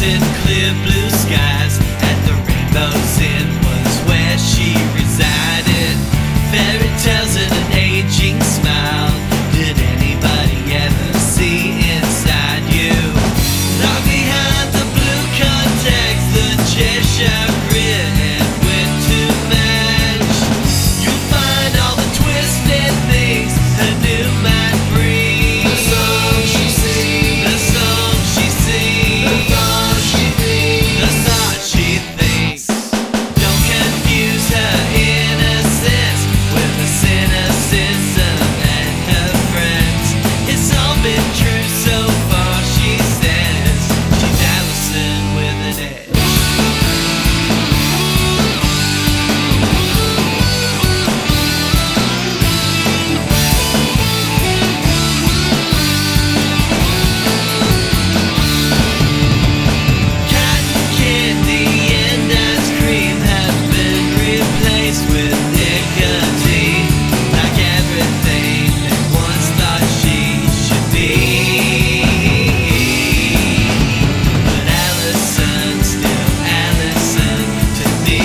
in clear blue skies. At the Rainbow's Inn was where she resided. Fairy tales and an aging smile. Did anybody ever see inside you? Locked behind the blue contacts, the Cheshire grin and winter match. You'll find all the twisted things her new mind brings. The song she sings, the song she sings, the thought she thinks, the thought she thinks. Don't confuse her innocence with the cynicism and her friends. It's all been true so far, she says. She's Allison with an edge. Cotton candy and ice cream have been replaced with nicotine, like everything that once thought she should be. But Allison, still Allison to me.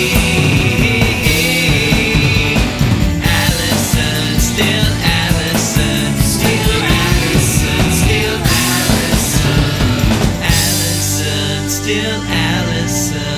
Allison, still Allison, still Allison, still Allison. Allison, still Allison.